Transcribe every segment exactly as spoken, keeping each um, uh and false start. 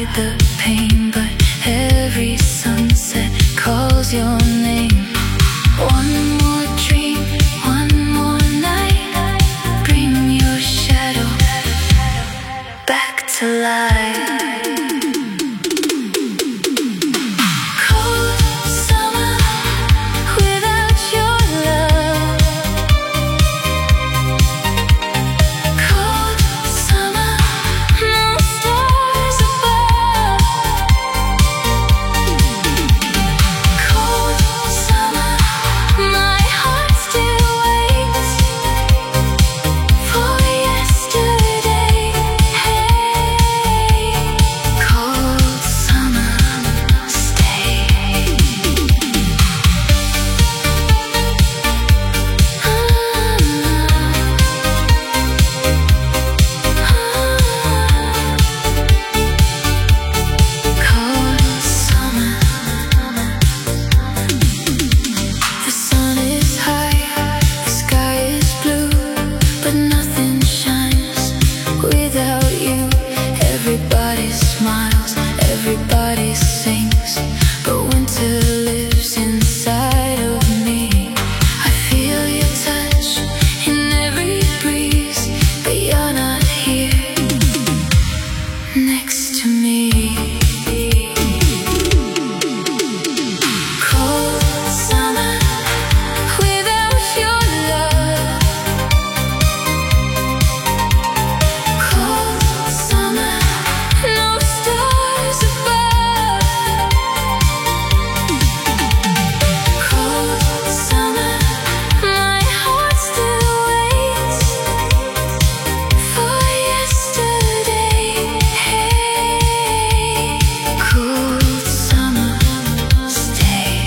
the pain, but every sunset calls your name. One more dream, one more night, bring your shadow back to life. Everybody smiles, everybody sings, but winter lives inside of me. I feel your touch in every breeze, but you're not here next to me. Cold summer without your love. Cold summer, no stars above. Cold summer, my heart still waits for yesterday. Hey, cold summer, stay.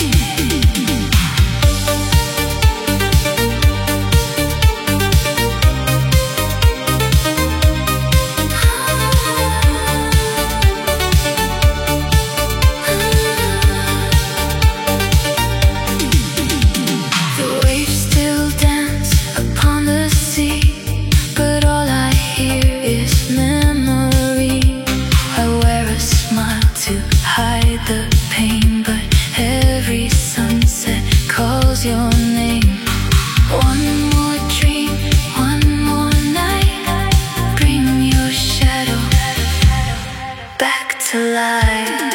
The waves still dance upon the sea, but all I hear is memory. I wear a smile to hide the pain, but every sunset calls your name. One more dream, one more night, bring your shadow back to life.